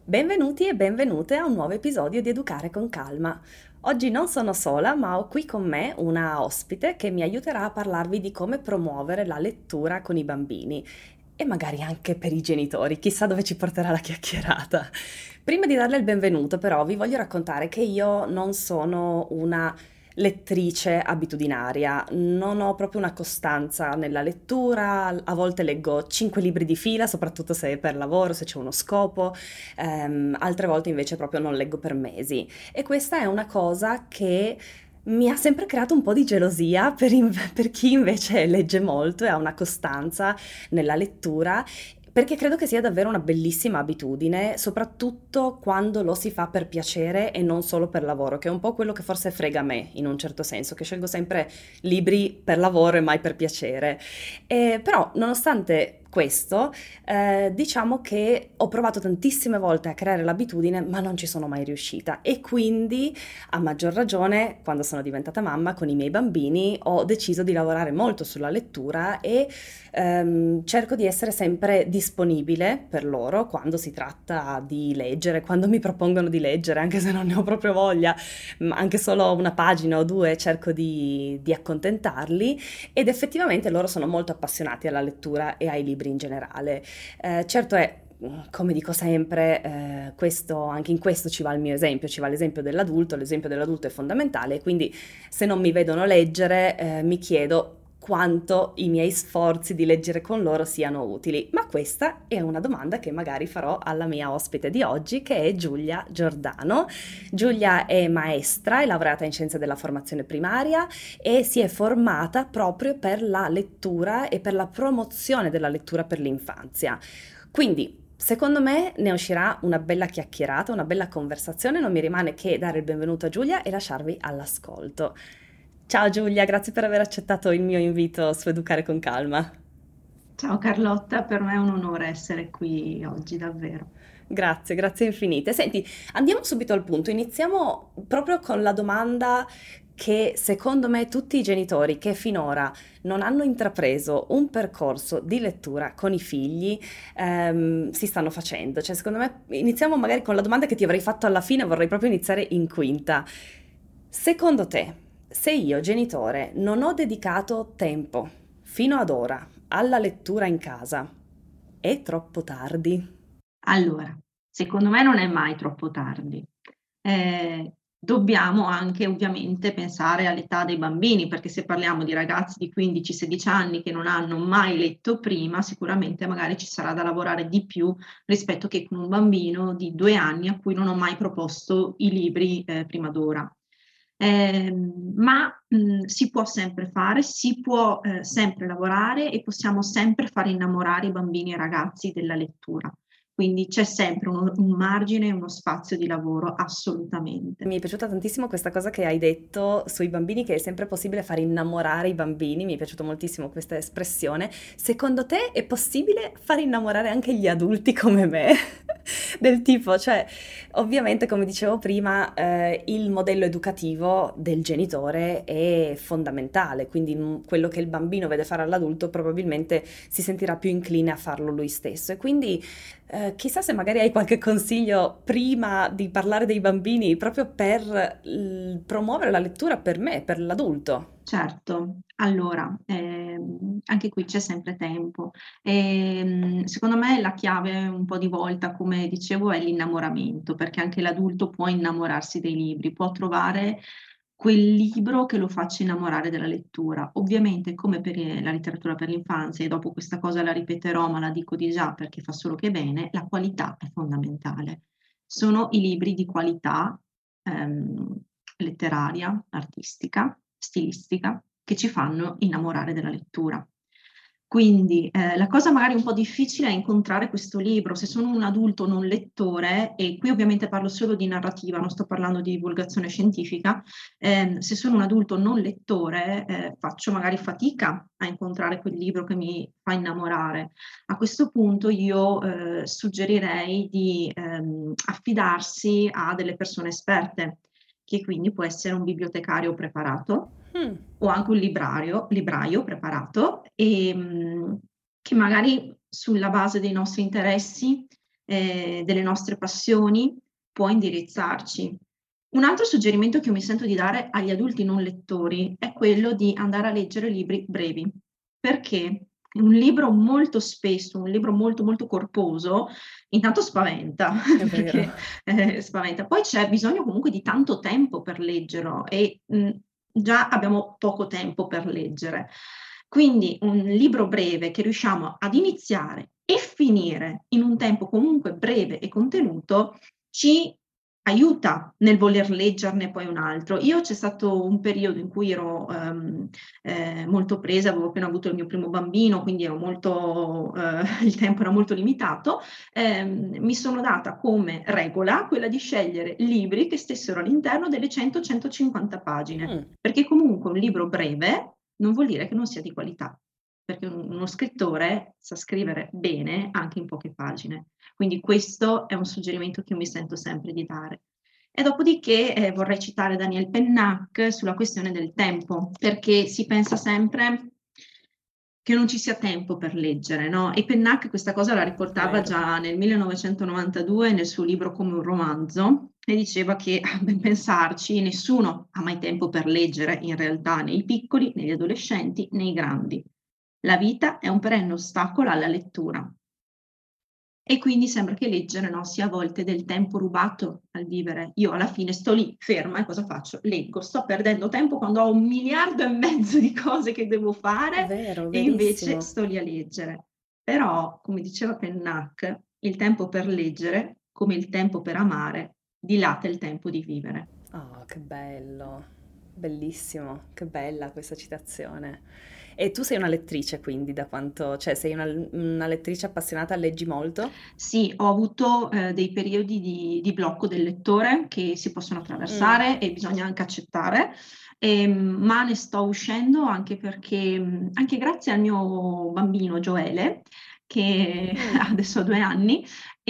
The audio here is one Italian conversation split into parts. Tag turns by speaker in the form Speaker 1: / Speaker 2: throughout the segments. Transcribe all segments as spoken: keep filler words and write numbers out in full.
Speaker 1: Benvenuti e benvenute a un nuovo episodio di Educare con Calma. Oggi non sono sola, ma ho qui con me una ospite che mi aiuterà a parlarvi di come promuovere la lettura con i bambini e magari anche per i genitori, chissà dove ci porterà la chiacchierata. Prima di darle il benvenuto, però, vi voglio raccontare che io non sono una lettrice abitudinaria, non ho proprio una costanza nella lettura, a volte leggo cinque libri di fila, soprattutto se è per lavoro, se c'è uno scopo, ehm, altre volte invece proprio non leggo per mesi. E questa è una cosa che mi ha sempre creato un po' di gelosia per, in- per chi invece legge molto e ha una costanza nella lettura, perché credo che sia davvero una bellissima abitudine, soprattutto quando lo si fa per piacere e non solo per lavoro, che è un po' quello che forse frega me, in un certo senso, che scelgo sempre libri per lavoro e mai per piacere. Eh, però, nonostante questo, eh, diciamo che ho provato tantissime volte a creare l'abitudine, ma non ci sono mai riuscita. E quindi, a maggior ragione, quando sono diventata mamma con i miei bambini, ho deciso di lavorare molto sulla lettura e ehm, cerco di essere sempre disponibile per loro quando si tratta di leggere, quando mi propongono di leggere, anche se non ne ho proprio voglia, ma anche solo una pagina o due cerco di, di accontentarli ed effettivamente loro sono molto appassionati alla lettura e ai libri in generale. Eh, certo è, come dico sempre, eh, questo, anche in questo ci va il mio esempio, ci va l'esempio dell'adulto, l'esempio dell'adulto è fondamentale, quindi se non mi vedono leggere, eh, mi chiedo quanto i miei sforzi di leggere con loro siano utili. Ma questa è una domanda che magari farò alla mia ospite di oggi, che è Giulia Giordano. Giulia è maestra, è laureata in scienze della formazione primaria e si è formata proprio per la lettura e per la promozione della lettura per l'infanzia. Quindi, secondo me, ne uscirà una bella chiacchierata, una bella conversazione. Non mi rimane che dare il benvenuto a Giulia e lasciarvi all'ascolto. Ciao Giulia, grazie per aver accettato il mio invito su Educare con Calma.
Speaker 2: Ciao Carlotta, per me è un onore essere qui oggi, davvero.
Speaker 1: Grazie, grazie infinite. Senti, andiamo subito al punto. Iniziamo proprio con la domanda che secondo me tutti i genitori che finora non hanno intrapreso un percorso di lettura con i figli ehm, si stanno facendo. Cioè, secondo me, iniziamo magari con la domanda che ti avrei fatto alla fine, vorrei proprio iniziare in quinta. Secondo te, se io, genitore, non ho dedicato tempo fino ad ora alla lettura in casa, è troppo tardi?
Speaker 2: Allora, secondo me non è mai troppo tardi. Eh, Dobbiamo anche ovviamente pensare all'età dei bambini, perché se parliamo di ragazzi di quindici sedici anni che non hanno mai letto prima, sicuramente magari ci sarà da lavorare di più rispetto che con un bambino di due anni a cui non ho mai proposto i libri eh, prima d'ora. Eh, ma mh, si può sempre fare, si può eh, sempre lavorare e possiamo sempre fare innamorare i bambini e i ragazzi della lettura. Quindi c'è sempre uno- un margine e uno spazio di lavoro, assolutamente.
Speaker 1: Mi è piaciuta tantissimo questa cosa che hai detto sui bambini, che è sempre possibile far innamorare i bambini, mi è piaciuta moltissimo questa espressione. Secondo te è possibile far innamorare anche gli adulti come me? Del tipo, cioè, ovviamente, come dicevo prima, eh, il modello educativo del genitore è fondamentale, quindi mm, quello che il bambino vede fare all'adulto probabilmente si sentirà più incline a farlo lui stesso. E quindi eh, chissà se magari hai qualche consiglio prima di parlare dei bambini, proprio per l- promuovere la lettura per me, per l'adulto.
Speaker 2: Certo, allora, ehm, anche qui c'è sempre tempo. Ehm, secondo me la chiave un po' di volta, come dicevo, è l'innamoramento, perché anche l'adulto può innamorarsi dei libri, può trovare quel libro che lo faccia innamorare della lettura. Ovviamente, come per eh, la letteratura per l'infanzia, e dopo questa cosa la ripeterò, ma la dico di già perché fa solo che bene, la qualità è fondamentale. Sono i libri di qualità ehm, letteraria, artistica, stilistica, che ci fanno innamorare della lettura. Quindi eh, la cosa magari un po' difficile è incontrare questo libro. Se sono un adulto non lettore, e qui ovviamente parlo solo di narrativa, non sto parlando di divulgazione scientifica, ehm, se sono un adulto non lettore, eh, faccio magari fatica a incontrare quel libro che mi fa innamorare. A questo punto io eh, suggerirei di ehm, affidarsi a delle persone esperte, che quindi può essere un bibliotecario preparato
Speaker 1: Mm.
Speaker 2: o anche un librario, libraio preparato e mh, che magari sulla base dei nostri interessi eh, delle nostre passioni, può indirizzarci. Un altro suggerimento che io mi sento di dare agli adulti non lettori è quello di andare a leggere libri brevi. Perché? Un libro molto spesso, un libro molto molto corposo, intanto spaventa,
Speaker 1: È vero.
Speaker 2: perché eh, spaventa. Poi c'è bisogno comunque di tanto tempo per leggerlo e mh, già abbiamo poco tempo per leggere. Quindi un libro breve che riusciamo ad iniziare e finire in un tempo comunque breve e contenuto ci aiuta nel voler leggerne poi un altro. Io c'è stato un periodo in cui ero ehm, eh, molto presa, avevo appena avuto il mio primo bambino, quindi ero molto, eh, il tempo era molto limitato. Ehm, mi sono data come regola quella di scegliere libri che stessero all'interno delle cento centocinquanta pagine,
Speaker 1: Mm.
Speaker 2: perché comunque un libro breve non vuol dire che non sia di qualità, perché un- uno scrittore sa scrivere bene anche in poche pagine. Quindi questo è un suggerimento che io mi sento sempre di dare. E dopodiché eh, vorrei citare Daniel Pennac sulla questione del tempo, perché si pensa sempre che non ci sia tempo per leggere, no? E Pennac questa cosa la riportava
Speaker 1: Vero.
Speaker 2: già nel millenovecentonovantadue nel suo libro Come un romanzo e diceva che, a ben pensarci, nessuno ha mai tempo per leggere in realtà, né i piccoli, né gli adolescenti, né i grandi. La vita è un perenne ostacolo alla lettura. E quindi sembra che leggere, no, sia a volte del tempo rubato al vivere. Io alla fine sto lì ferma e cosa faccio? Leggo, sto perdendo tempo quando ho un miliardo e mezzo di cose che devo fare
Speaker 1: Vero,
Speaker 2: e invece
Speaker 1: verissimo.
Speaker 2: sto lì a leggere. Però, come diceva Pennac, il tempo per leggere, come il tempo per amare, dilata il tempo di vivere.
Speaker 1: Oh, che bello, bellissimo, che bella questa citazione. E tu sei una lettrice, quindi, da quanto, cioè sei una, una lettrice appassionata, leggi molto?
Speaker 2: Sì, ho avuto eh, dei periodi di, di blocco del lettore che si possono
Speaker 1: Mm.
Speaker 2: attraversare e bisogna anche accettare, ehm, ma ne sto uscendo anche perché, mh, anche grazie al mio bambino Gioele, che
Speaker 1: Mm.
Speaker 2: adesso ha due anni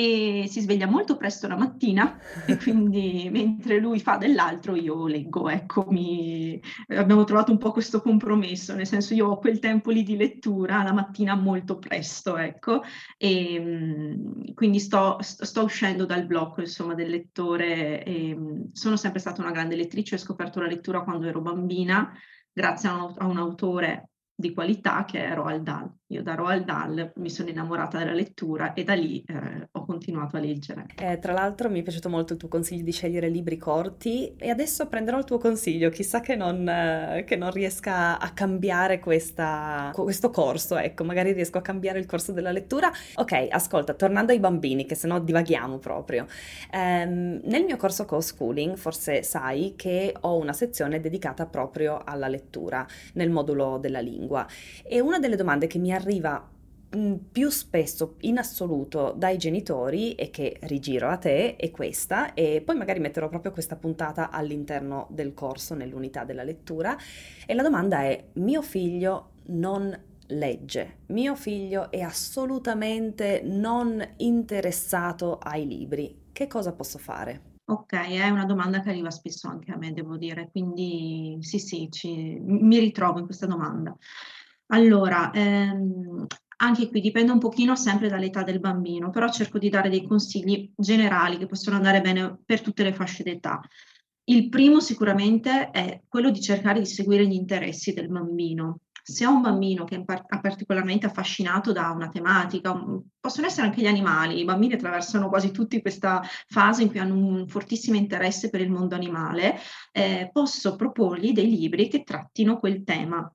Speaker 2: e si sveglia molto presto la mattina e quindi mentre lui fa dell'altro io leggo, ecco, mi- abbiamo trovato un po' questo compromesso, nel senso io ho quel tempo lì di lettura la mattina molto presto, ecco. E, mh, quindi sto, sto- sto uscendo dal blocco, insomma, del lettore. E, mh, sono sempre stata una grande lettrice, ho scoperto la lettura quando ero bambina, grazie a un, a un autore di qualità che è Roald Dahl. Io da Roald Dahl mi sono innamorata della lettura e da lì eh, ho continuato a leggere.
Speaker 1: Eh, tra l'altro mi è piaciuto molto il tuo consiglio di scegliere libri corti e adesso prenderò il tuo consiglio, chissà che non, eh, che non riesca a cambiare questa- questo corso, ecco, magari riesco a cambiare il corso della lettura. Ok, ascolta, tornando ai bambini, che sennò divaghiamo proprio. Ehm, nel mio corso co-schooling, forse sai che ho una sezione dedicata proprio alla lettura nel modulo della lingua e una delle domande che mi arriva mh, più spesso in assoluto dai genitori e che rigiro a te è questa e poi magari metterò proprio questa puntata all'interno del corso nell'unità della lettura e la domanda è: mio figlio non legge, mio figlio è assolutamente non interessato ai libri, che cosa posso fare?
Speaker 2: Ok, è una domanda che arriva spesso anche a me, devo dire, quindi sì, sì, ci- mi ritrovo in questa domanda. Allora, ehm, anche qui dipende un pochino sempre dall'età del bambino, però cerco di dare dei consigli generali che possono andare bene per tutte le fasce d'età. Il primo sicuramente è quello di cercare di seguire gli interessi del bambino. Se ho un bambino che è par- particolarmente affascinato da una tematica, un- possono essere anche gli animali, i bambini attraversano quasi tutti questa fase in cui hanno un fortissimo interesse per il mondo animale, eh, posso proporgli dei libri che trattino quel tema.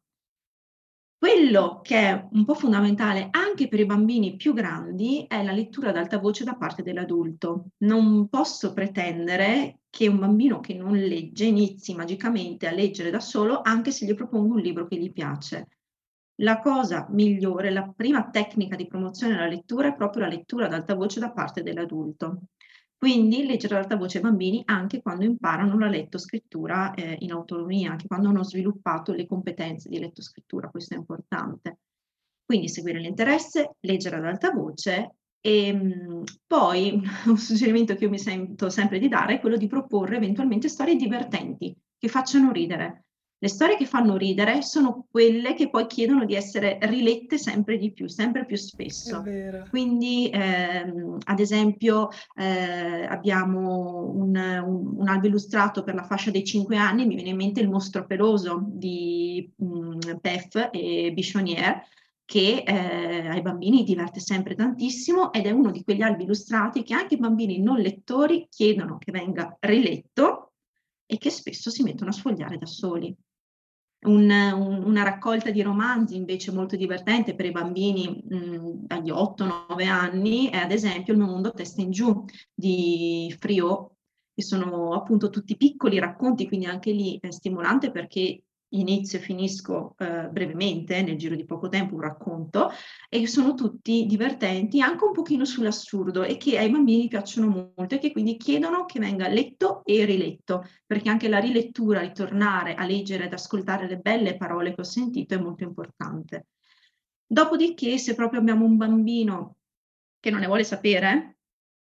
Speaker 2: Quello che è un po' fondamentale anche per i bambini più grandi è la lettura ad alta voce da parte dell'adulto. Non posso pretendere che un bambino che non legge inizi magicamente a leggere da solo anche se gli propongo un libro che gli piace. La cosa migliore, la prima tecnica di promozione della lettura è proprio la lettura ad alta voce da parte dell'adulto. Quindi leggere ad alta voce ai bambini anche quando imparano la lettoscrittura eh, in autonomia, anche quando hanno sviluppato le competenze di lettoscrittura, questo è importante. Quindi seguire l'interesse, leggere ad alta voce e mh, poi un suggerimento che io mi sento sempre di dare è quello di proporre eventualmente storie divertenti che facciano ridere. Le storie che fanno ridere sono quelle che poi chiedono di essere rilette sempre di più, sempre più
Speaker 1: È
Speaker 2: spesso.
Speaker 1: vero.
Speaker 2: Quindi, ehm, ad esempio, eh, abbiamo un, un- un albo illustrato per la fascia dei cinque anni, mi viene in mente Il mostro peloso di mm, Pef e Bichonnière, che eh, ai bambini diverte sempre tantissimo ed è uno di quegli albi illustrati che anche i bambini non lettori chiedono che venga riletto e che spesso si mettono a sfogliare da soli. Un- un- una raccolta di romanzi invece molto divertente per i bambini mh, dagli otto nove anni è ad esempio Il mio mondo a testa in giù di Friot, che sono appunto tutti piccoli racconti, quindi anche lì è stimolante perché inizio e finisco eh, brevemente, nel giro di poco tempo, un racconto, e sono tutti divertenti, anche un pochino sull'assurdo e che ai bambini piacciono molto e che quindi chiedono che venga letto e riletto, perché anche la rilettura, ritornare a leggere ed ascoltare le belle parole che ho sentito è molto importante. Dopodiché, se proprio abbiamo un bambino che non ne vuole sapere,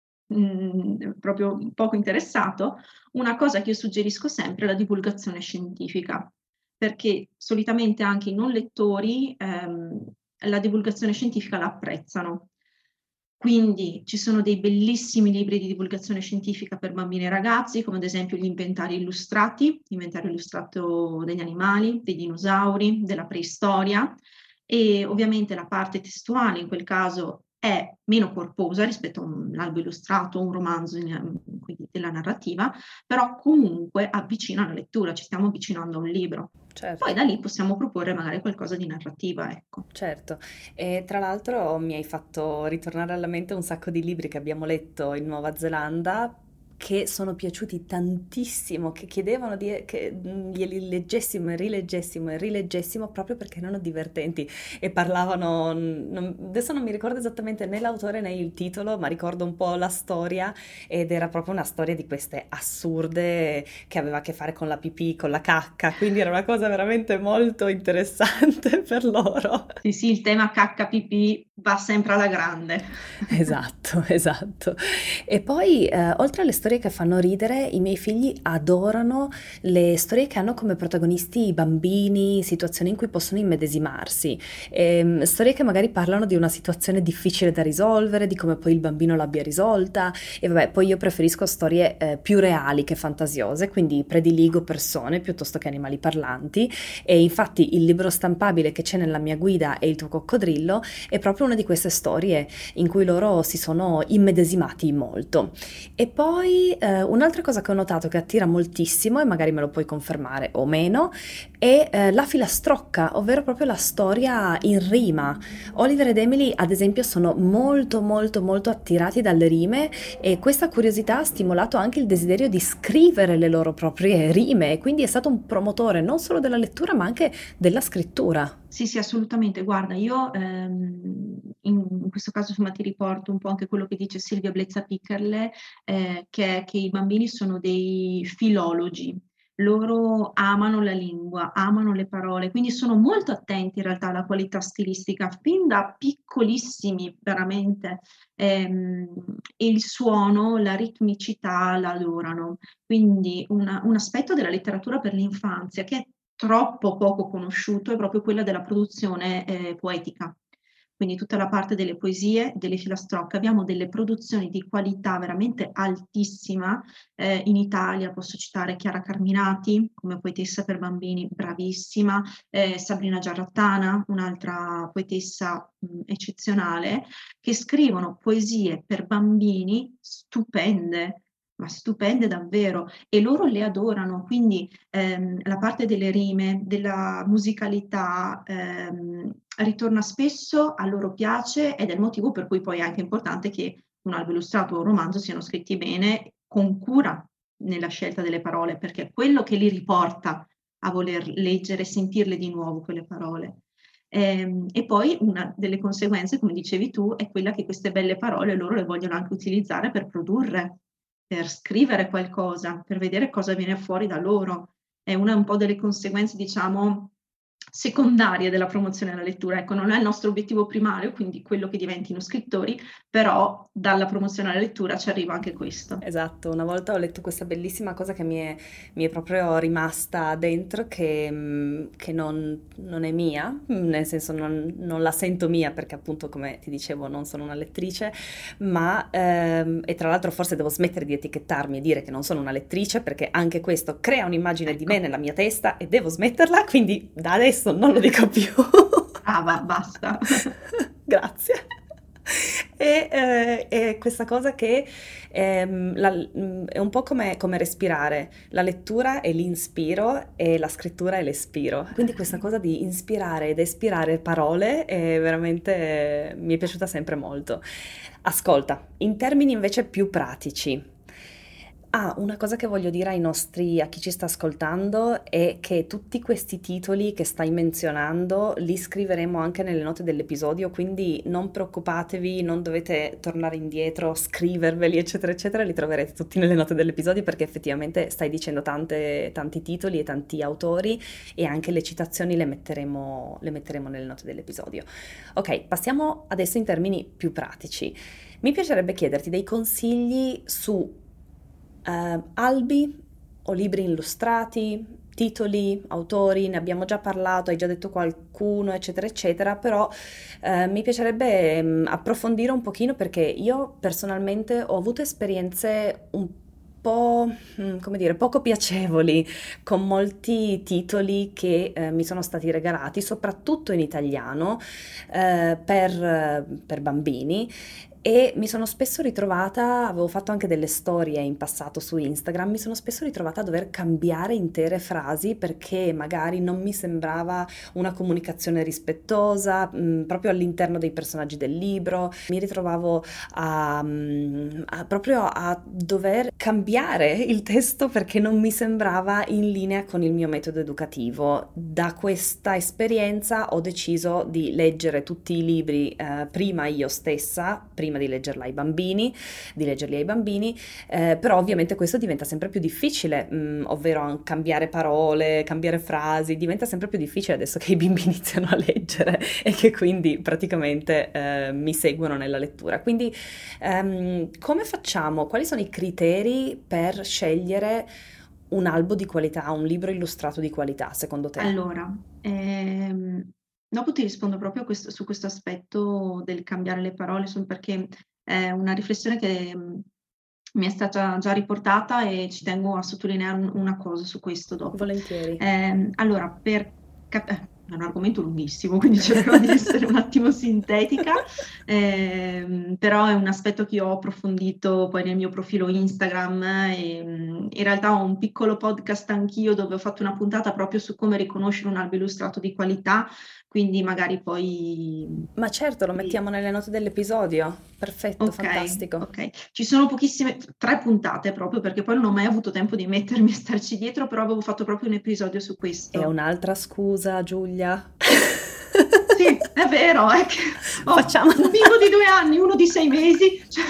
Speaker 2: mh, proprio poco interessato, una cosa che io suggerisco sempre è la divulgazione scientifica, perché solitamente anche i non lettori ehm, la divulgazione scientifica la apprezzano. Quindi ci sono dei bellissimi libri di divulgazione scientifica per bambini e ragazzi, come ad esempio gli inventari illustrati, l'inventario illustrato degli animali, dei dinosauri, della preistoria, e ovviamente la parte testuale in quel caso è meno corposa rispetto a un albo illustrato, un romanzo in- quindi della narrativa, però comunque avvicina alla lettura, ci stiamo avvicinando a un libro. Poi
Speaker 1: Certo.
Speaker 2: da lì possiamo proporre magari qualcosa di narrativa, ecco.
Speaker 1: Certo, e tra l'altro mi hai fatto ritornare alla mente un sacco di libri che abbiamo letto in Nuova Zelanda che sono piaciuti tantissimo, che chiedevano di- che mm, glieli leggessimo e rileggessimo e rileggessimo proprio perché erano divertenti e parlavano, mm, non- adesso non mi ricordo esattamente né l'autore né il titolo, ma ricordo un po' la storia ed era proprio una storia di queste assurde che aveva a che fare con la pipì, con la cacca, quindi era una cosa veramente molto interessante per loro.
Speaker 2: Sì, sì, il tema cacca pipì va sempre alla grande.
Speaker 1: Esatto, esatto. E poi, eh, oltre alle storie che fanno ridere, i miei figli adorano le storie che hanno come protagonisti i bambini, situazioni in cui possono immedesimarsi. Ehm, storie che magari parlano di una situazione difficile da risolvere, di come poi il bambino l'abbia risolta. E vabbè, poi io preferisco storie, eh, più reali che fantasiose, quindi prediligo persone piuttosto che animali parlanti. E infatti il libro stampabile che c'è nella mia guida è Il tuo coccodrillo, è proprio una di queste storie in cui loro si sono immedesimati molto. E poi eh, un'altra cosa che ho notato che attira moltissimo, e magari me lo puoi confermare o meno, è eh, la filastrocca, ovvero proprio la storia in rima. Oliver ed Emily, ad esempio, sono molto molto molto attirati dalle rime e questa curiosità ha stimolato anche il desiderio di scrivere le loro proprie rime e quindi è stato un promotore non solo della lettura ma anche della scrittura.
Speaker 2: Sì, sì, assolutamente. Guarda, io ehm, in, in questo caso insomma, ti riporto un po' anche quello che dice Silvia Blezza-Piccherle, eh, che è che i bambini sono dei filologi. Loro amano la lingua, amano le parole, quindi sono molto attenti in realtà alla qualità stilistica, fin da piccolissimi veramente. Ehm, e il suono, la ritmicità la adorano. Quindi una- un aspetto della letteratura per l'infanzia che è troppo poco conosciuto è proprio quella della produzione eh, poetica. Quindi tutta la parte delle poesie, delle filastrocche. Abbiamo delle produzioni di qualità veramente altissima. Eh, in Italia posso citare Chiara Carminati come poetessa per bambini, bravissima, eh, Sabrina Giarrattana, un'altra poetessa mh, eccezionale, che scrivono poesie per bambini stupende, ma stupende davvero, e loro le adorano. Quindi ehm, la parte delle rime, della musicalità, ehm, ritorna spesso, a loro piace ed è il motivo per cui poi è anche importante che un albo illustrato o un romanzo siano scritti bene, con cura nella scelta delle parole, perché è quello che li riporta a voler leggere e sentirle di nuovo quelle parole. Ehm, e poi una delle conseguenze, come dicevi tu, è quella che queste belle parole loro le vogliono anche utilizzare per produrre, per scrivere qualcosa, per vedere cosa viene fuori da loro. È una un po' delle conseguenze, diciamo, secondarie della promozione della lettura. Ecco, non è il nostro obiettivo primario, quindi quello che diventino scrittori, però dalla promozione alla lettura ci arriva anche questo.
Speaker 1: Esatto, una volta ho letto questa bellissima cosa che mi è, mi è proprio rimasta dentro, che, mm, che non, non è mia, mm, nel senso non, non la sento mia perché appunto come ti dicevo non sono una lettrice, ma ehm, e tra l'altro forse devo smettere di etichettarmi e dire che non sono una lettrice perché anche questo crea un'immagine di me
Speaker 2: Ecco,
Speaker 1: nella mia testa e devo smetterla, quindi da adesso non lo dico più.
Speaker 2: brava, basta.
Speaker 1: Grazie. E, eh, e questa cosa che ehm, la- mm, è un po' come, come respirare, la lettura è l'inspiro e la scrittura è l'espiro. Quindi questa cosa di inspirare ed espirare parole è veramente, mi è piaciuta sempre molto. Ascolta, in termini invece più pratici. Ah, una cosa che voglio dire ai nostri, a chi ci sta ascoltando è che tutti questi titoli che stai menzionando li scriveremo anche nelle note dell'episodio, quindi non preoccupatevi, non dovete tornare indietro, scriverveli, eccetera, eccetera, li troverete tutti nelle note dell'episodio perché effettivamente stai dicendo tante- tanti titoli e tanti autori e anche le citazioni le metteremo, le metteremo nelle note dell'episodio. Ok, passiamo adesso in termini più pratici. Mi piacerebbe chiederti dei consigli su eh, albi o libri illustrati, titoli, autori, ne abbiamo già parlato, hai già detto qualcuno, eccetera, eccetera, però eh, mi piacerebbe mm, approfondire un pochino perché io personalmente ho avuto esperienze un po', mm, come dire, poco piacevoli con molti titoli che eh, mi sono stati regalati, soprattutto in italiano, eh, per, per bambini e mi sono spesso ritrovata, avevo fatto anche delle storie in passato su Instagram, mi sono spesso ritrovata a dover cambiare intere frasi perché magari non mi sembrava una comunicazione rispettosa, mh, proprio all'interno dei personaggi del libro. Mi ritrovavo a, mh, a- proprio a dover cambiare il testo perché non mi sembrava in linea con il mio metodo educativo. Da questa esperienza ho deciso di leggere tutti i libri eh, prima io stessa, prima di leggerla ai bambini, di leggerli ai bambini, eh, però ovviamente questo diventa sempre più difficile, mh, ovvero cambiare parole, cambiare frasi, diventa sempre più difficile adesso che i bimbi iniziano a leggere e che quindi praticamente eh, mi seguono nella lettura. Quindi ehm, come facciamo? Quali sono i criteri per scegliere un albo di qualità, un libro illustrato di qualità, secondo te?
Speaker 2: Allora, ehm, dopo ti rispondo proprio a questo- su questo aspetto del cambiare le parole, solo perché è una riflessione che mh, mi è stata già riportata e ci tengo a sottolineare un- una cosa su questo dopo.
Speaker 1: Volentieri.
Speaker 2: Ehm, allora, per cap- eh, è un argomento lunghissimo, quindi cercherò di essere un attimo sintetica, ehm, però è un aspetto che io ho approfondito poi nel mio profilo Instagram e mh, in realtà ho un piccolo podcast anch'io dove ho fatto una puntata proprio su come riconoscere un albo illustrato di qualità, quindi magari poi
Speaker 1: Ma certo, lo
Speaker 2: vi-
Speaker 1: mettiamo nelle note dell'episodio. Perfetto,
Speaker 2: Ok,
Speaker 1: fantastico.
Speaker 2: ok. Ci sono pochissime, tre puntate proprio perché poi non ho mai avuto tempo di mettermi a starci dietro, però avevo fatto proprio un episodio su
Speaker 1: È
Speaker 2: questo.
Speaker 1: un'altra scusa, Giulia.
Speaker 2: Sì, è vero, è che ho
Speaker 1: Facciamo...
Speaker 2: un bimbo di due anni, uno di sei mesi. cioè-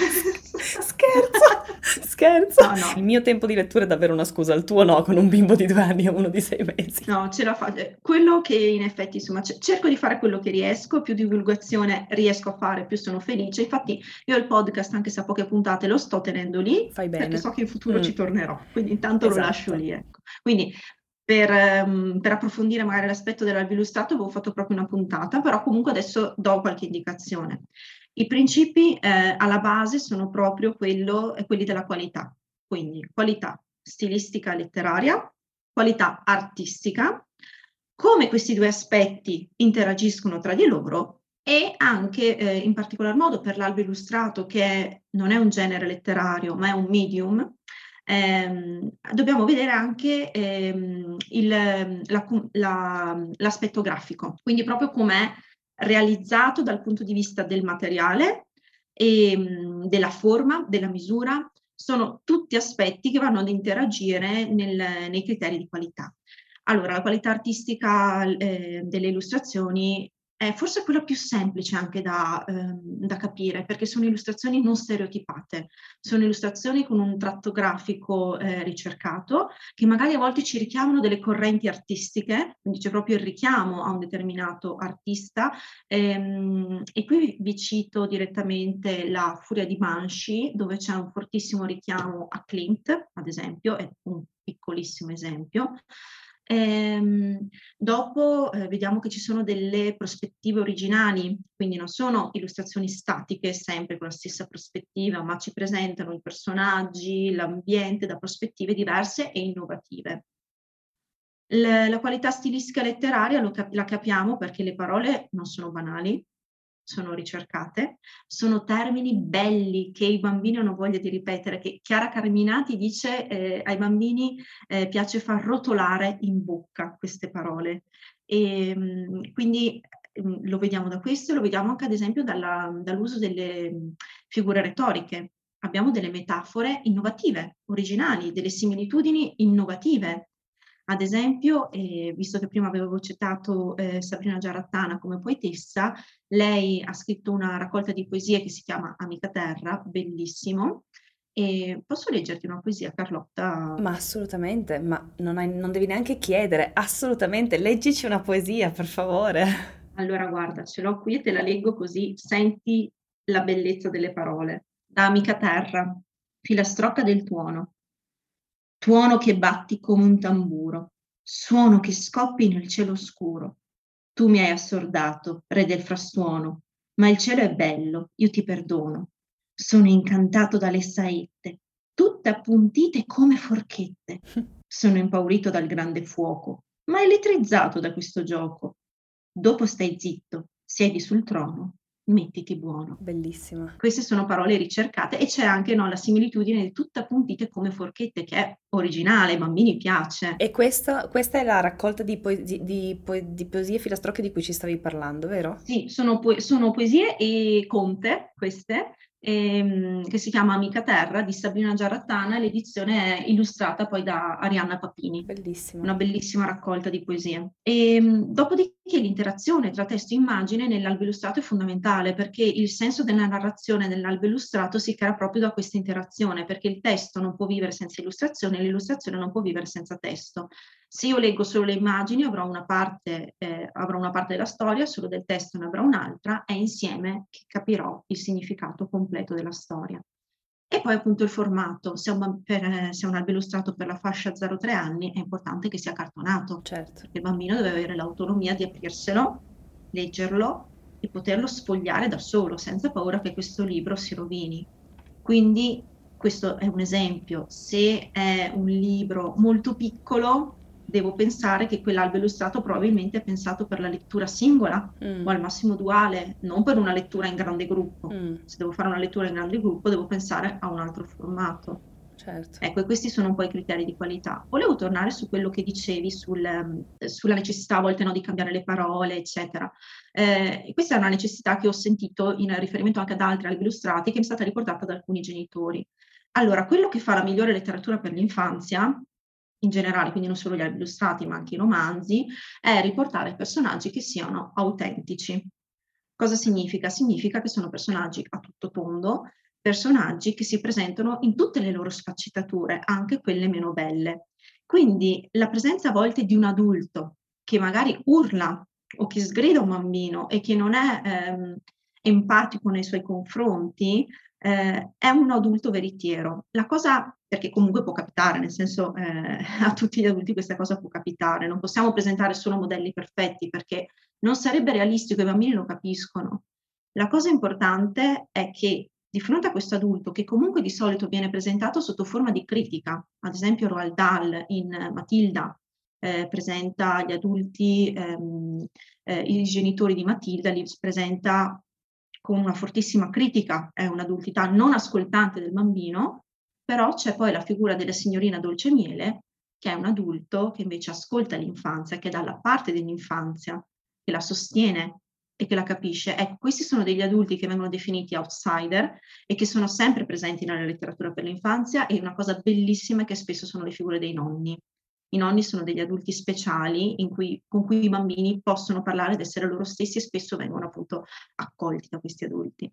Speaker 1: Scherzo, scherzo.
Speaker 2: No,
Speaker 1: Il
Speaker 2: no,
Speaker 1: mio tempo di lettura è davvero una scusa, il tuo no, con un bimbo di due anni e uno di sei mesi.
Speaker 2: no, ce la fa. eh, Quello che in effetti, insomma, c- cerco di fare quello che riesco, più divulgazione riesco a fare, più sono felice. Infatti io il podcast, anche se ha poche puntate, lo sto tenendo lì
Speaker 1: Fai
Speaker 2: perché
Speaker 1: bene.
Speaker 2: so che in futuro
Speaker 1: Mm,
Speaker 2: ci tornerò, quindi intanto lo lascio
Speaker 1: esatto.
Speaker 2: lì, ecco. Quindi per, ehm, per approfondire magari l'aspetto dell'albo illustrato avevo fatto proprio una puntata, però comunque adesso do qualche indicazione. I principi eh, alla base sono proprio quello, eh, quelli della qualità, quindi qualità stilistica letteraria, qualità artistica, come questi due aspetti interagiscono tra di loro e anche eh, in particolar modo per l'albo illustrato, che non è un genere letterario, ma è un medium, ehm, dobbiamo vedere anche ehm, il- la- la- l'aspetto grafico, quindi proprio com'è realizzato dal punto di vista del materiale e mh, della forma, della misura, sono tutti aspetti che vanno ad interagire nel- nei criteri di qualità. Allora, la qualità artistica eh, delle illustrazioni è forse quella più semplice anche da, ehm, da capire, perché sono illustrazioni non stereotipate, sono illustrazioni con un tratto grafico eh, ricercato, che magari a volte ci richiamano delle correnti artistiche, quindi c'è proprio il richiamo a un determinato artista. Ehm, e qui vi cito direttamente La Furia di Banshee, dove c'è un fortissimo richiamo a Klimt, ad esempio, è un piccolissimo esempio. Ehm, dopo eh, vediamo che ci sono delle prospettive originali, quindi non sono illustrazioni statiche sempre con la stessa prospettiva, ma ci presentano i personaggi, l'ambiente da prospettive diverse e innovative. L- la qualità stilistica letteraria lo cap- la capiamo perché le parole non sono banali, sono ricercate, sono termini belli che i bambini hanno voglia di ripetere, che Chiara Carminati dice eh, ai bambini eh, piace far rotolare in bocca queste parole. E, mh, quindi mh, lo vediamo da questo e lo vediamo anche ad esempio dalla- dall'uso delle mh, figure retoriche. Abbiamo delle metafore innovative, originali, delle similitudini innovative. Ad esempio, eh, visto che prima avevo citato eh, Sabrina Giarattana come poetessa, lei ha scritto una raccolta di poesie che si chiama Amica Terra, bellissimo. E posso leggerti una poesia, Carlotta?
Speaker 1: Ma assolutamente, ma non hai- non devi neanche chiedere, assolutamente, leggici una poesia, per favore.
Speaker 2: Allora, guarda, ce l'ho qui e te la leggo così senti la bellezza delle parole. Da Amica Terra, filastrocca del tuono. Tuono che batti come un tamburo, suono che scoppi nel cielo scuro. Tu mi hai assordato, re del frastuono, ma il cielo è bello, io ti perdono. Sono incantato dalle saette, tutte appuntite come forchette. Sono impaurito dal grande fuoco, ma elettrizzato da questo gioco. Dopo stai zitto, siedi sul trono, mettiti buono.
Speaker 1: Bellissima.
Speaker 2: Queste sono parole ricercate e c'è anche no, la similitudine di tutte appuntite come forchette, che è originale, ai bambini piace.
Speaker 1: E questa, questa è la raccolta di, poesi- di, po- di poesie e filastrocche di cui ci stavi parlando, vero?
Speaker 2: Sì, sono, po- sono poesie e conte, queste, ehm, che si chiama Amica Terra di Sabrina Giarattana, l'edizione è illustrata poi da Arianna Papini,
Speaker 1: Bellissima.
Speaker 2: una bellissima raccolta di poesie. E, mh, dopodiché l'interazione tra testo e immagine nell'albo illustrato è fondamentale perché il senso della narrazione nell'albo illustrato si crea proprio da questa interazione, perché il testo non può vivere senza illustrazione e l'illustrazione non può vivere senza testo. Se io leggo solo le immagini avrò una parte, eh, avrò una parte della storia, solo del testo ne avrò un'altra e insieme che capirò il significato completo della storia. E poi appunto il formato, se è un, per, eh, se è un albo illustrato per la fascia zero tre anni è importante che sia cartonato,
Speaker 1: Certo.
Speaker 2: perché il bambino deve avere l'autonomia di aprirselo, leggerlo e poterlo sfogliare da solo, senza paura che questo libro si rovini. Quindi questo è un esempio. Se è un libro molto piccolo, devo pensare che quell'albo illustrato probabilmente è pensato per la lettura singola o
Speaker 1: Mm,
Speaker 2: al massimo duale, non per una lettura in grande gruppo.
Speaker 1: mm,
Speaker 2: Se devo fare una lettura in grande gruppo, devo pensare a un altro formato.
Speaker 1: certo.
Speaker 2: Ecco, e questi sono un po' i criteri di qualità. Volevo tornare su quello che dicevi sul, ehm, sulla necessità a volte no, di cambiare le parole, eccetera. Eh, questa è una necessità che ho sentito in riferimento anche ad altri albi illustrati, che mi è stata riportata da alcuni genitori. Allora, quello che fa la migliore letteratura per l'infanzia, in generale, quindi non solo gli albi illustrati, ma anche i romanzi, è riportare personaggi che siano autentici. Cosa significa? Significa che sono personaggi a tutto tondo, personaggi che si presentano in tutte le loro sfaccettature, anche quelle meno belle. Quindi la presenza a volte di un adulto che magari urla o che sgrida un bambino e che non è ehm, empatico nei suoi confronti, eh, è un adulto veritiero. La cosa, perché comunque può capitare, nel senso eh, a tutti gli adulti questa cosa può capitare, non possiamo presentare solo modelli perfetti perché non sarebbe realistico, i bambini lo capiscono. La cosa importante è che di fronte a questo adulto, che comunque di solito viene presentato sotto forma di critica, ad esempio Roald Dahl in Matilda eh, presenta gli adulti, ehm, eh, i genitori di Matilda li presenta con una fortissima critica, è un'adultità non ascoltante del bambino, però c'è poi la figura della signorina Dolcemiele, che è un adulto che invece ascolta l'infanzia, che è dalla parte dell'infanzia, che la sostiene e che la capisce. Ecco, questi sono degli adulti che vengono definiti outsider e che sono sempre presenti nella letteratura per l'infanzia e una cosa bellissima è che spesso sono le figure dei nonni. I nonni sono degli adulti speciali in cui con cui i bambini possono parlare ed essere loro stessi e spesso vengono appunto accolti da questi adulti.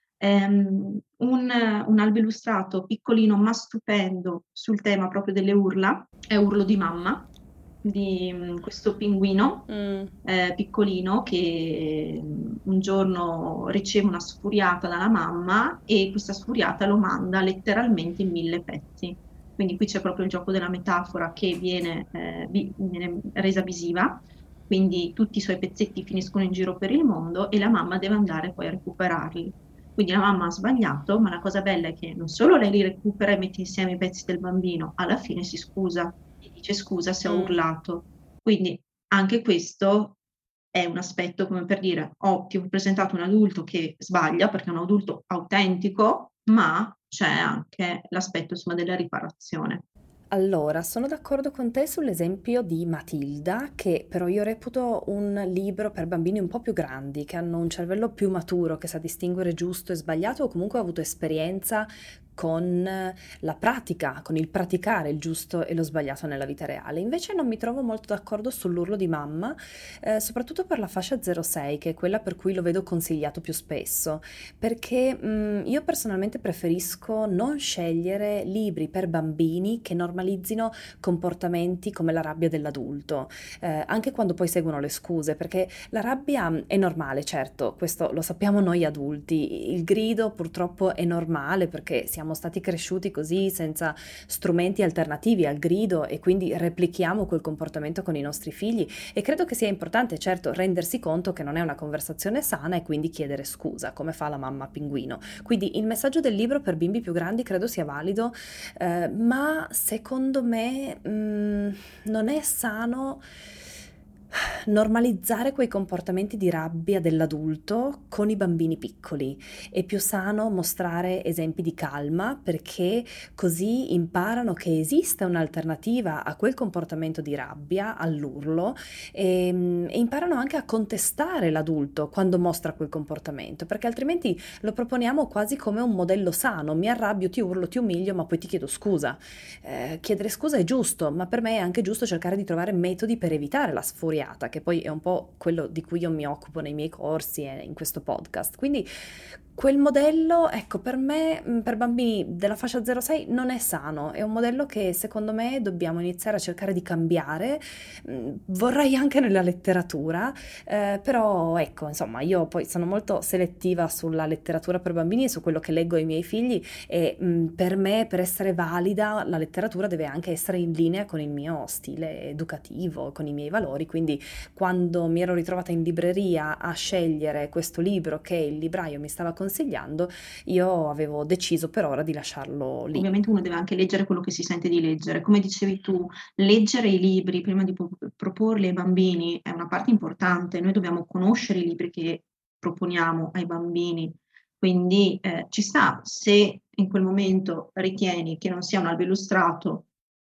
Speaker 2: Ehm, un un albo illustrato piccolino ma stupendo sul tema proprio delle urla è Urlo di mamma di, mhmm, questo pinguino,
Speaker 1: Mh.
Speaker 2: ehm, piccolino che, mhmm, un giorno riceve una sfuriata dalla mamma e questa sfuriata lo manda letteralmente in mille pezzi. Quindi qui c'è proprio il gioco della metafora che viene, ehm, vi viene resa visiva, quindi tutti i suoi pezzetti finiscono in giro per il mondo e la mamma deve andare poi a recuperarli. Quindi la mamma ha sbagliato, ma la cosa bella è che non solo lei li recupera e mette insieme i pezzi del bambino, alla fine si scusa e dice: "Scusa se ho
Speaker 1: Mh.
Speaker 2: urlato". Quindi anche questo è un aspetto come per dire: "Ho ti ho presentato un adulto che sbaglia, perché è un adulto autentico, ma c'è anche l'aspetto insomma della riparazione".
Speaker 1: Allora, sono d'accordo con te sull'esempio di Matilda, che però io reputo un libro per bambini un po' più grandi, che hanno un cervello più maturo, che sa distinguere giusto e sbagliato o comunque ha avuto esperienza con la pratica, con il praticare il giusto e lo sbagliato nella vita reale. Invece non mi trovo molto d'accordo sull'Urlo di mamma, eh, soprattutto per la fascia zero sei, che è quella per cui lo vedo consigliato più spesso, perché mh, io personalmente preferisco non scegliere libri per bambini che normalizzino comportamenti come la rabbia dell'adulto, eh, anche quando poi seguono le scuse, perché la rabbia è normale, certo, questo lo sappiamo noi adulti, il grido purtroppo è normale perché siamo stati cresciuti così senza strumenti alternativi al grido e quindi replichiamo quel comportamento con i nostri figli e credo che sia importante, certo, rendersi conto che non è una conversazione sana e quindi chiedere scusa, come fa la mamma pinguino. Quindi il messaggio del libro per bimbi più grandi credo sia valido, eh, ma secondo me mh, non è sano normalizzare quei comportamenti di rabbia dell'adulto con i bambini piccoli. È più sano mostrare esempi di calma perché così imparano che esiste un'alternativa a quel comportamento di rabbia, all'urlo, e, e imparano anche a contestare l'adulto quando mostra quel comportamento, perché altrimenti lo proponiamo quasi come un modello sano. Mi arrabbio, ti urlo, ti umilio, ma poi ti chiedo scusa. Eh, chiedere scusa è giusto, ma per me è anche giusto cercare di trovare metodi per evitare la sfuriata, che poi è un po' quello di cui io mi occupo nei miei corsi e in questo podcast. Quindi quel modello, ecco, per me, per bambini della fascia zero sei non è sano, è un modello che secondo me dobbiamo iniziare a cercare di cambiare. Vorrei anche nella letteratura, eh, però ecco, insomma, io poi sono molto selettiva sulla letteratura per bambini e su quello che leggo ai miei figli e mh, per me, per essere valida, la letteratura deve anche essere in linea con il mio stile educativo, con i miei valori, quindi quando mi ero ritrovata in libreria a scegliere questo libro che il libraio mi stava consigliando, io avevo deciso per ora di lasciarlo lì.
Speaker 2: Ovviamente uno deve anche leggere quello che si sente di leggere. Come dicevi tu, leggere i libri prima di pro proporli ai bambini è una parte importante. Noi dobbiamo conoscere i libri che proponiamo ai bambini. Quindi, ehm, ci sta, se in quel momento ritieni che non sia un albo illustrato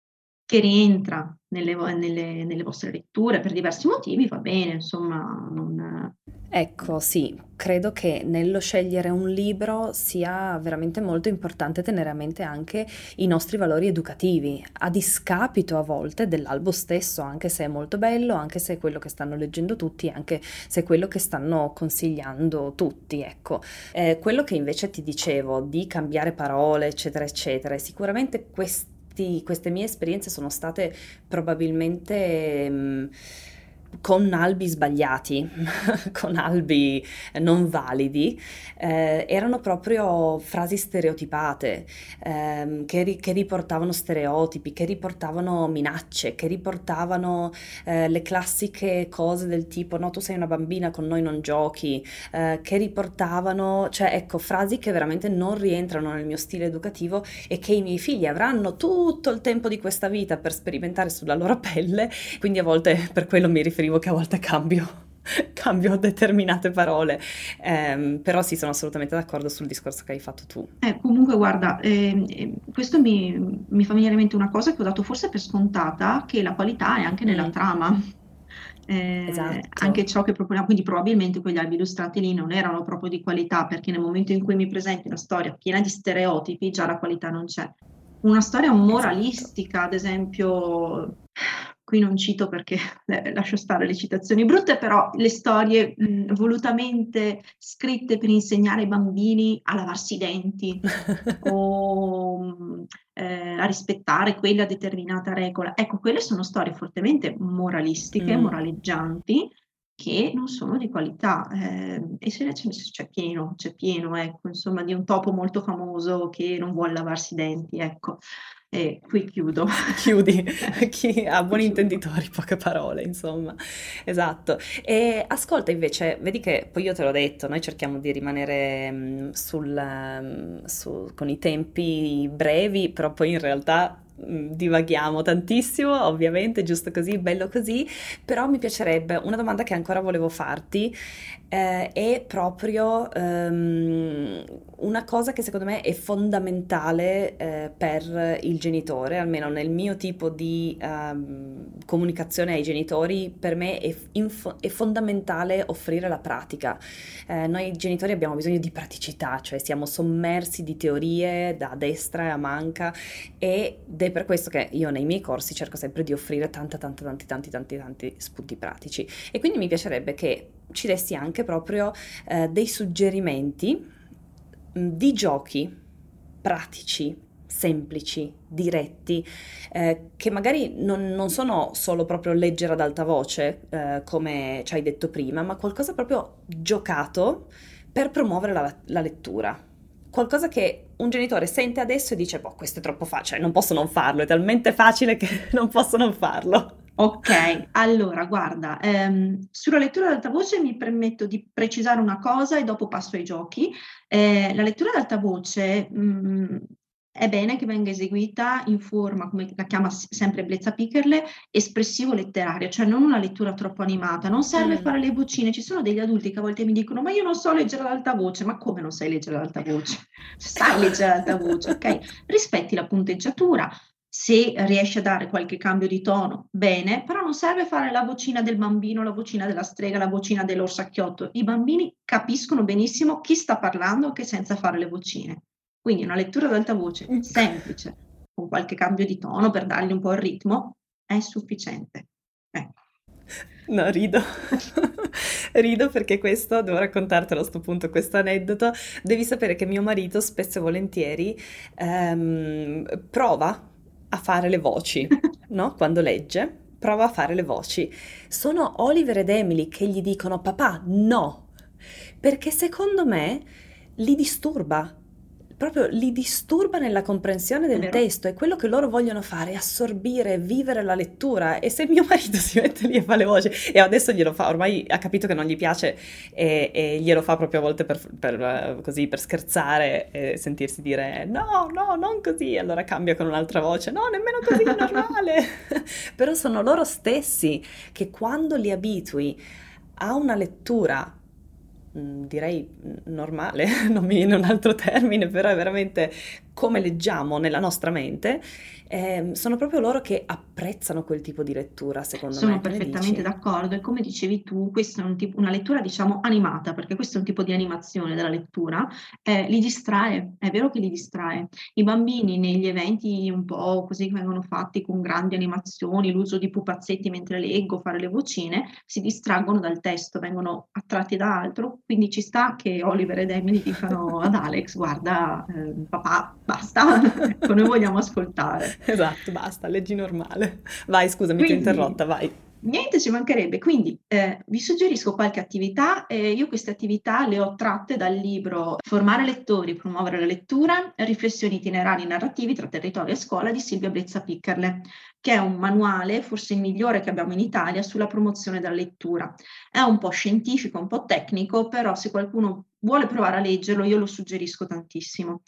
Speaker 2: che rientra nelle vo nelle nelle vostre letture per diversi motivi, va bene, insomma, non
Speaker 1: Ecco, sì, credo che nello scegliere un libro sia veramente molto importante tenere a mente anche i nostri valori educativi, a discapito a volte dell'albo stesso, anche se è molto bello, anche se è quello che stanno leggendo tutti, anche se è quello che stanno consigliando tutti, ecco. Eh, quello che invece ti dicevo di cambiare parole, eccetera, eccetera, e sicuramente questi, queste mie esperienze sono state probabilmente... mh, con albi sbagliati, con albi non validi, eh, erano proprio frasi stereotipate, ehm, che, ri- che riportavano stereotipi, che riportavano minacce, che riportavano eh, le classiche cose del tipo no, tu sei una bambina, con noi non giochi, eh, che riportavano, cioè ecco, frasi che veramente non rientrano nel mio stile educativo e che i miei figli avranno tutto il tempo di questa vita per sperimentare sulla loro pelle, quindi a volte per quello mi riferivo che a volte cambio, cambio determinate parole, Ehm, però sì, sono assolutamente d'accordo sul discorso che hai fatto tu.
Speaker 2: Eh, comunque guarda, ehm, ehm, questo mi mi fa venire in mente una cosa che ho dato forse per scontata, che la qualità è anche nella
Speaker 1: Mm,
Speaker 2: trama. Ehm,
Speaker 1: esatto.
Speaker 2: anche ciò che proponiamo, quindi probabilmente quegli albi illustrati lì non erano proprio di qualità, perché nel momento in cui mi presenti una storia piena di stereotipi, già la qualità non c'è. Una storia
Speaker 1: Esatto.
Speaker 2: moralistica, ad esempio, qui non cito perché eh, lascio stare le citazioni brutte, però le storie mh, volutamente scritte per insegnare ai bambini a lavarsi i denti o mh, eh, a rispettare quella determinata regola. Ecco, quelle sono storie fortemente moralistiche,
Speaker 1: Mm.
Speaker 2: moraleggianti, che non sono di qualità. Eh, e se ne c'è, c'è pieno, c'è pieno, ecco, insomma, di un topo molto famoso che non vuole lavarsi i denti, ecco. E qui chiudo.
Speaker 1: Chiudi, chi ha
Speaker 2: Qui
Speaker 1: buoni
Speaker 2: chiudo.
Speaker 1: intenditori, poche parole, insomma. Esatto. E ascolta invece, vedi che poi io te l'ho detto, noi cerchiamo di rimanere mm, sul, mm, su- con i tempi brevi, però poi in realtà mm, divaghiamo tantissimo, ovviamente, giusto così, bello così, però mi piacerebbe, una domanda che ancora volevo farti, eh, è proprio ehm, una cosa che secondo me è fondamentale eh, per il genitore, almeno nel mio tipo di ehm, comunicazione ai genitori, per me è, inf- è fondamentale offrire la pratica. Eh, noi genitori abbiamo bisogno di praticità, cioè siamo sommersi di teorie da destra e a manca ed è per questo che io nei miei corsi cerco sempre di offrire tanta, tanta, tanti, tanti, tanti, tanti spunti pratici. E quindi mi piacerebbe che ci dessi anche proprio eh, dei suggerimenti mh, di giochi pratici, semplici, diretti, eh, che magari non, non sono solo proprio leggere ad alta voce, eh, come ci hai detto prima, ma qualcosa proprio giocato per promuovere la, la lettura. Qualcosa che un genitore sente adesso e dice, boh, questo è troppo facile, non posso non farlo, è talmente facile che non posso non farlo.
Speaker 2: Ok, allora guarda, ehm, sulla lettura ad alta voce mi permetto di precisare una cosa e dopo passo ai giochi. Eh, la lettura ad alta voce, mh, è bene che venga eseguita in forma, come la chiama s- sempre Blezza Pickerle, espressivo-letteraria, cioè non una lettura troppo animata. Non serve
Speaker 1: Mm.
Speaker 2: fare le vocine. Ci sono degli adulti che a volte mi dicono: Ma io non so leggere ad alta voce. Ma come non sai leggere ad alta voce? Sai leggere ad alta voce, ok? Rispetti la punteggiatura. Se riesci a dare qualche cambio di tono, bene, però non serve fare la vocina del bambino, la vocina della strega, la vocina dell'orsacchiotto. I bambini capiscono benissimo chi sta parlando anche senza fare le vocine. Quindi una lettura ad alta voce semplice, con qualche cambio di tono per dargli un po' il ritmo, è sufficiente. Ecco.
Speaker 1: No, rido. Rido perché questo, devo raccontartelo a sto punto, questo aneddoto. Devi sapere che mio marito spesso e volentieri ehm, prova a fare le voci, no? Quando legge, prova a fare le voci. Sono Oliver ed Emily che gli dicono papà, no, perché secondo me li disturba. Proprio li disturba nella comprensione
Speaker 2: È
Speaker 1: del
Speaker 2: vero?
Speaker 1: testo, è quello che loro vogliono fare, assorbire, vivere la lettura. E se mio marito si mette lì e fa le voci, e adesso glielo fa, ormai ha capito che non gli piace e, e glielo fa proprio a volte per, per, eh, così, per scherzare e sentirsi dire no, no, non così, allora cambia con un'altra voce, no, nemmeno così, è normale. Però sono loro stessi che quando li abitui a una lettura mm, direi mm, normale, non mi viene un altro termine, però è veramente come leggiamo nella nostra mente, ehm, sono proprio loro che apprezzano quel tipo di lettura, secondo
Speaker 2: Sono
Speaker 1: me. Che ne
Speaker 2: perfettamente
Speaker 1: dici?
Speaker 2: d'accordo e come dicevi tu, questa è un tipo- una lettura, diciamo, animata, perché questo è un tipo di animazione della lettura, eh, li distrae, è vero che li distrae. I bambini negli eventi un po' così che vengono fatti con grandi animazioni, l'uso di pupazzetti mentre leggo, fare le vocine, si distraggono dal testo, vengono attratti da altro, quindi ci sta che Oliver ed Emily dicano ad Alex, guarda, eh, papà, basta, ecco, noi vogliamo ascoltare.
Speaker 1: Esatto, basta, leggi normale. Vai, scusami, ti ho
Speaker 2: Quindi,
Speaker 1: interrotta, vai.
Speaker 2: niente ci mancherebbe. Quindi, eh, vi suggerisco qualche attività. Eh, io queste attività le ho tratte dal libro Formare lettori, promuovere la lettura, riflessioni itinerari narrativi tra territorio e scuola di Silvia Brezza Pickerle, che è un manuale, forse il migliore che abbiamo in Italia, sulla promozione della lettura. È un po' scientifico, un po' tecnico, però se qualcuno vuole provare a leggerlo, io lo suggerisco tantissimo.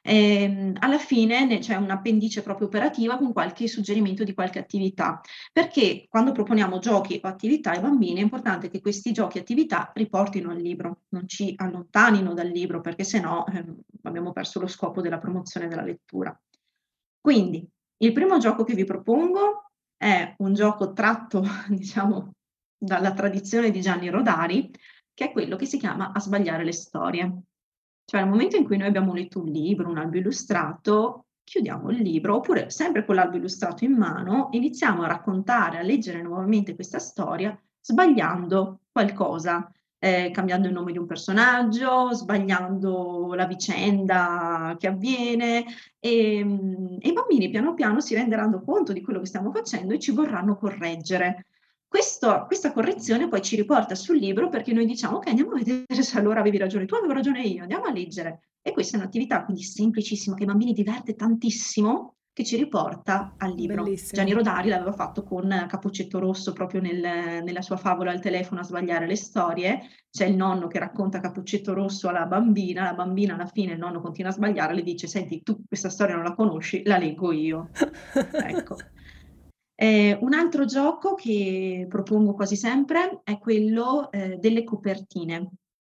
Speaker 2: Ehm, alla fine ne- c'è un appendice proprio operativa con qualche suggerimento di qualche attività, perché quando proponiamo giochi o attività ai bambini è importante che questi giochi e attività riportino al libro, non ci allontanino dal libro, perché sennò ehm, abbiamo perso lo scopo della promozione della lettura. Quindi, il primo gioco che vi propongo è un gioco tratto, diciamo, dalla tradizione di Gianni Rodari, che è quello che si chiama A sbagliare le storie. Cioè, nel momento in cui noi abbiamo letto un libro, un albo illustrato, chiudiamo il libro, oppure sempre con l'albo illustrato in mano, iniziamo a raccontare, a leggere nuovamente questa storia, sbagliando qualcosa, eh, cambiando il nome di un personaggio, sbagliando la vicenda che avviene, e, e i bambini piano piano si renderanno conto di quello che stiamo facendo e ci vorranno correggere. Questo, questa correzione poi ci riporta sul libro, perché noi diciamo: ok, andiamo a vedere se allora avevi ragione tu, avevo ragione io, andiamo a leggere. E questa è un'attività quindi semplicissima, che i bambini diverte tantissimo, che ci riporta al libro. Gianni
Speaker 1: Bellissimo.
Speaker 2: Rodari l'aveva fatto con Cappuccetto Rosso, proprio nel- nella sua favola Al telefono a sbagliare le storie. C'è il nonno che racconta Cappuccetto Rosso alla bambina, la bambina alla fine, il nonno continua a sbagliare, le dice: senti, tu questa storia non la conosci, la leggo io. Ecco. Eh, un altro gioco che propongo quasi sempre è quello eh, delle copertine.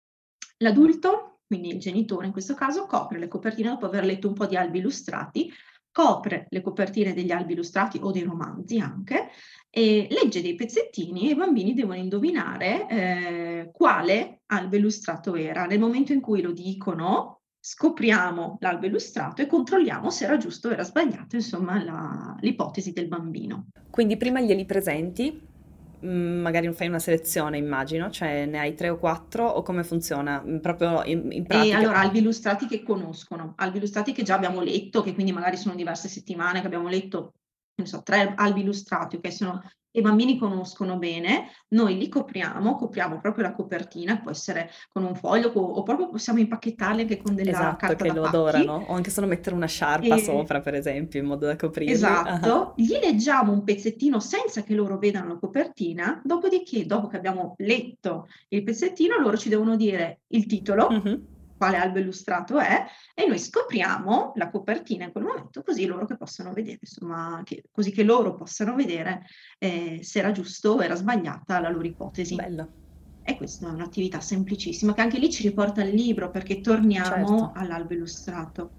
Speaker 2: L'adulto, quindi il genitore in questo caso, copre le copertine dopo aver letto un po' di albi illustrati, copre le copertine degli albi illustrati o dei romanzi anche, e legge dei pezzettini e i bambini devono indovinare eh, quale albo illustrato era. Nel momento in cui lo dicono, scopriamo l'albo illustrato e controlliamo se era giusto o era sbagliato, insomma, la- l'ipotesi del bambino.
Speaker 1: Quindi prima glieli presenti, mm, magari fai una selezione, immagino, cioè ne hai tre o quattro o come funziona? Mm, Proprio in, in
Speaker 2: E
Speaker 1: pratica.
Speaker 2: allora, albi illustrati che conoscono, albi illustrati che già abbiamo letto, che quindi magari sono diverse settimane che abbiamo letto, non so, tre albi illustrati, che sono, i bambini conoscono bene, noi li copriamo, copriamo proprio la copertina, può essere con un foglio co- o proprio possiamo impacchettarli anche con della
Speaker 1: Esatto,
Speaker 2: carta
Speaker 1: che
Speaker 2: da
Speaker 1: lo
Speaker 2: pacchi.
Speaker 1: adorano, o anche solo mettere una sciarpa
Speaker 2: E,
Speaker 1: sopra, per esempio, in modo da coprirli. Ah.
Speaker 2: esatto, gli leggiamo un pezzettino senza che loro vedano la copertina, dopodiché, dopo che abbiamo letto il pezzettino, loro ci devono dire il titolo,
Speaker 1: Mhm.
Speaker 2: quale albo illustrato è, e noi scopriamo la copertina in quel momento, così loro che possano vedere, insomma, che- così che loro possano vedere eh, se era giusto o era sbagliata la loro ipotesi.
Speaker 1: Bello,
Speaker 2: E questa è un'attività semplicissima, che anche lì ci riporta al libro, perché torniamo
Speaker 1: certo.
Speaker 2: all'albo illustrato.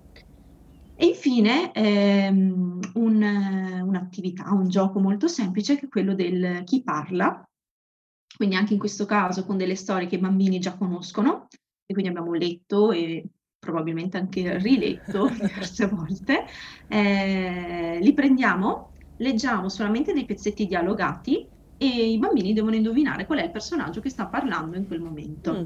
Speaker 2: E infine ehm, un, eh, un'attività, un gioco molto semplice, che è quello del chi parla, quindi anche in questo caso con delle storie che i bambini già conoscono, e quindi abbiamo letto e probabilmente anche riletto diverse volte. Eh, li prendiamo, leggiamo solamente dei pezzetti dialogati e i bambini devono indovinare qual è il personaggio che sta parlando in quel momento.
Speaker 1: Mm,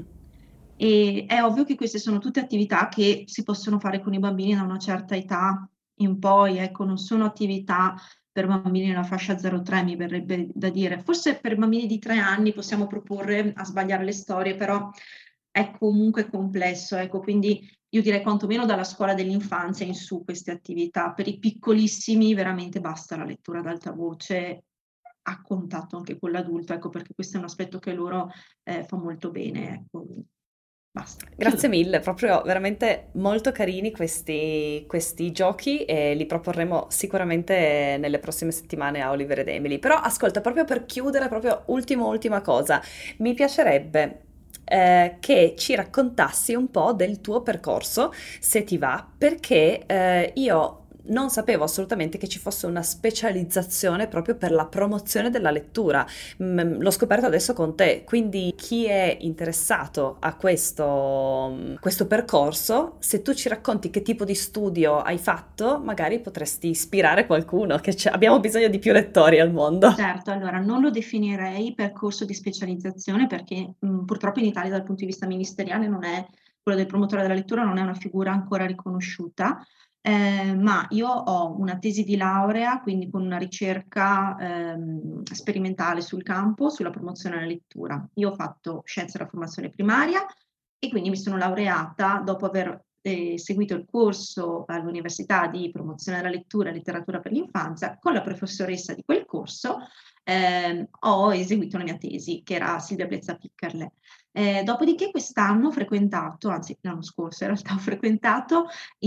Speaker 2: E è ovvio che queste sono tutte attività che si possono fare con i bambini da una certa età in poi, ecco, non sono attività per bambini nella fascia zero tre, mi verrebbe da dire. Forse per bambini di tre anni possiamo proporre a sbagliare le storie, però è comunque complesso, ecco, quindi io direi quantomeno dalla scuola dell'infanzia in su queste attività. Per i piccolissimi veramente basta la lettura ad alta voce a contatto anche con l'adulto, ecco, perché questo è un aspetto che loro eh, fa molto bene, ecco. Basta,
Speaker 1: Grazie
Speaker 2: chiudo.
Speaker 1: mille, proprio veramente molto carini questi, questi giochi e li proporremo sicuramente nelle prossime settimane a Oliver ed Emily. Però ascolta, proprio per chiudere, proprio ultima ultima cosa, mi piacerebbe eh, che ci raccontassi un po' del tuo percorso, se ti va, perché eh, io non sapevo assolutamente che ci fosse una specializzazione proprio per la promozione della lettura. Mm, l'ho scoperto adesso con te, quindi chi è interessato a questo, questo percorso, se tu ci racconti che tipo di studio hai fatto, magari potresti ispirare qualcuno, che c'è- abbiamo bisogno di più lettori al mondo.
Speaker 2: Certo, allora non lo definirei percorso di specializzazione, perché mh, purtroppo in Italia dal punto di vista ministeriale non è, quello del promotore della lettura non è una figura ancora riconosciuta, eh, ma io ho una tesi di laurea, quindi con una ricerca ehm, sperimentale sul campo, sulla promozione della lettura. Io ho fatto scienze della formazione primaria e quindi mi sono laureata dopo aver eh, seguito il corso all'Università di promozione della lettura e letteratura per l'infanzia. Con la professoressa di quel corso ehm, ho eseguito la mia tesi, che era Silvia Plezza Piccarle. Eh, dopodiché quest'anno ho frequentato, anzi l'anno scorso in realtà ho frequentato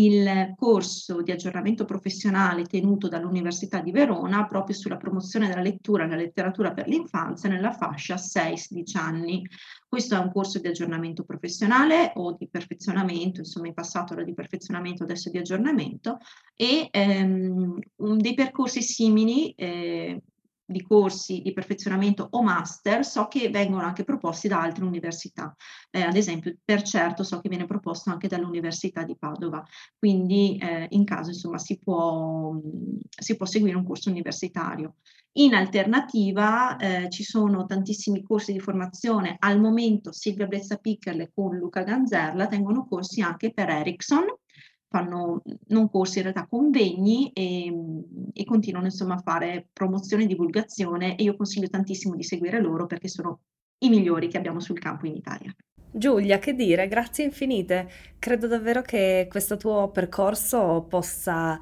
Speaker 2: il corso di aggiornamento professionale tenuto dall'Università di Verona proprio sulla promozione della lettura e della letteratura per l'infanzia nella fascia sei sedici anni. Questo è un corso di aggiornamento professionale o di perfezionamento, insomma in passato era di perfezionamento, adesso è di aggiornamento, e ehm, un- dei percorsi simili, eh, di corsi di perfezionamento o master so che vengono anche proposti da altre università. Eh, ad esempio, per certo so che viene proposto anche dall'Università di Padova, quindi eh, in caso insomma si può, mh, si può seguire un corso universitario. In alternativa eh, ci sono tantissimi corsi di formazione, al momento Silvia Brezza-Piccherle con Luca Ganzerla tengono corsi anche per Ericsson, fanno non corsi in realtà convegni e, e continuano insomma a fare promozione e divulgazione e io consiglio tantissimo di seguire loro perché sono i migliori che abbiamo sul campo in Italia.
Speaker 1: Giulia, che dire, grazie infinite. Credo davvero che questo tuo percorso possa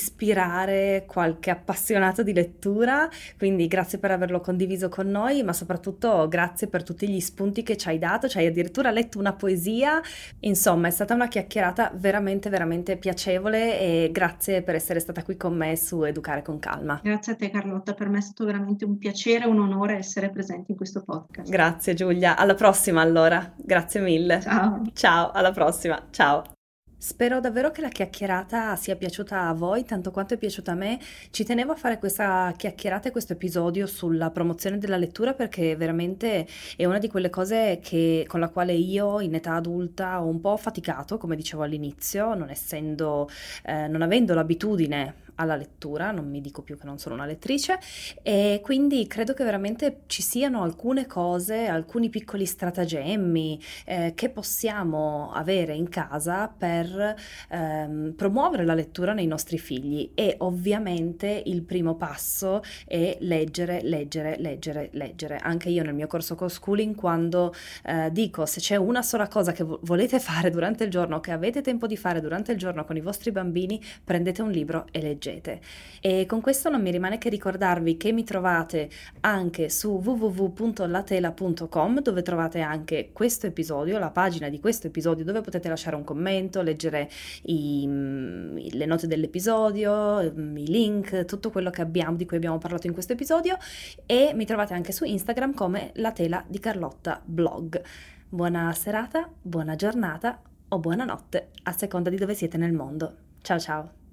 Speaker 1: ispirare qualche appassionato di lettura, quindi grazie per averlo condiviso con noi, ma soprattutto grazie per tutti gli spunti che ci hai dato, ci hai addirittura letto una poesia. Insomma, è stata una chiacchierata veramente, veramente piacevole e grazie per essere stata qui con me su Educare con Calma.
Speaker 2: Grazie a te Carlotta, per me è stato veramente un piacere e un onore essere presente in questo podcast.
Speaker 1: Grazie Giulia, alla prossima allora. Grazie mille.
Speaker 2: Ciao.
Speaker 1: Ciao, alla prossima. Ciao. Spero davvero che la chiacchierata sia piaciuta a voi tanto quanto è piaciuta a me. Ci tenevo a fare questa chiacchierata e questo episodio sulla promozione della lettura perché veramente è una di quelle cose che, con la quale io in età adulta ho un po' faticato, come dicevo all'inizio, non essendo, eh, non avendo l'abitudine alla lettura, non mi dico più che non sono una lettrice, e quindi credo che veramente ci siano alcune cose, alcuni piccoli stratagemmi eh, che possiamo avere in casa per ehm, promuovere la lettura nei nostri figli e ovviamente il primo passo è leggere, leggere, leggere, leggere. Anche io nel mio corso co-schooling quando eh, dico se c'è una sola cosa che vo- volete fare durante il giorno, che avete tempo di fare durante il giorno con i vostri bambini, prendete un libro e leggete. E con questo non mi rimane che ricordarvi che mi trovate anche su w w w punto latela punto com dove trovate anche questo episodio, la pagina di questo episodio dove potete lasciare un commento, leggere i, le note dell'episodio, i link, tutto quello che abbiamo, di cui abbiamo parlato in questo episodio e mi trovate anche su Instagram come La Tela di Carlotta Blog. Buona serata, buona giornata o buonanotte a seconda di dove siete nel mondo. Ciao ciao!